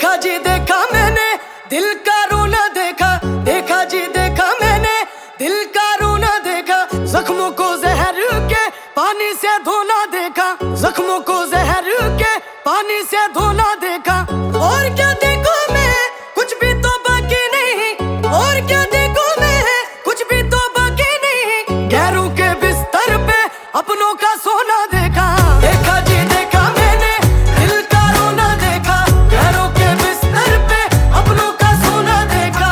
देखा जी देखा मैंने दिल का रोना देखा, देखा जी देखा मैंने दिल का रोना देखा। जख्मों को जहर के पानी से धोना देखा, जख्मों को जहर के पानी से धोना देखा। और क्या देखो मैं कुछ भी तो बाकी नहीं, और क्या देखो मैं कुछ भी तो बाकी नहीं। गैरों के बिस्तर पे अपनों का सोना देखा, देखा जी देखा मैंने दिल का रोना देखा। गैरों के बिस्तर पे अपनों का सोना देखा।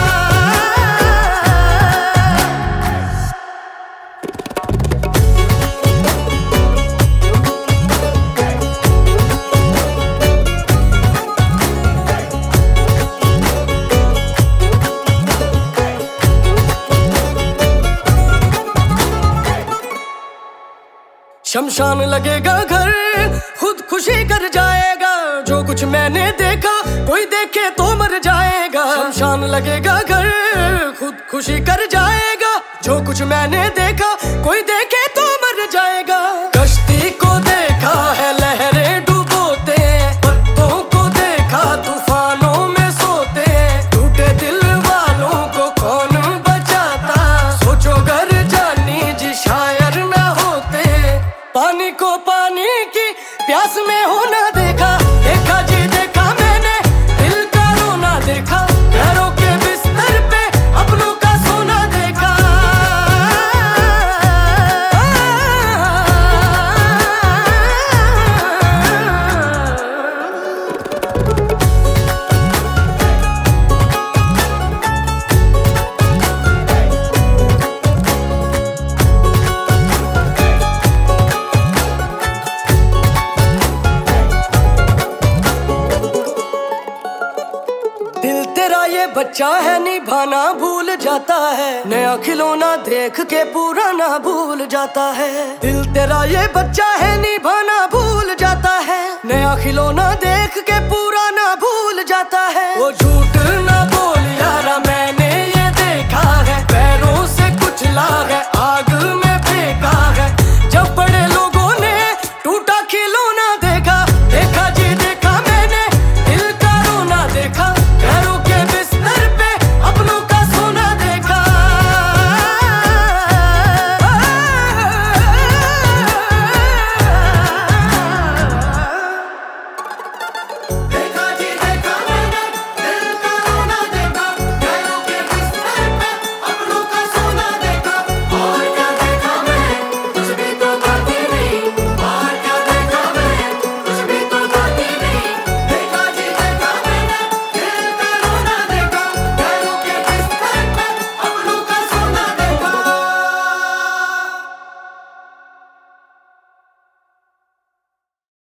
शमशान लगेगा घर खुद खुशी कर जाएगा। जो कुछ मैंने देखा कोई देखे तो मर जाएगा। शमशान लगेगा घर खुद खुशी कर जाएगा। जो कुछ मैंने देखा कोई देखे तो मर जाएगा। कश्ती को देखा है लहरें डुबोते, पत्तों को देखा तूफानों में सोते। टूटे दिल वालों को कौन बचाता, सोचो घर जानी जी शायर ना होते। पानी को पानी की प्यास में होना देखा, देखा जी देखा मैंने दिल का रोना देखा। गैरों के बिस्तर पे अपनों का सोना देखा। दिल तेरा ये बच्चा है निभाना भूल जाता है, नया खिलौना देख के पुराना भूल जाता है। दिल तेरा ये बच्चा है निभाना भूल जाता है, नया खिलौना देख के पुराना भूल जाता है। वो झूठ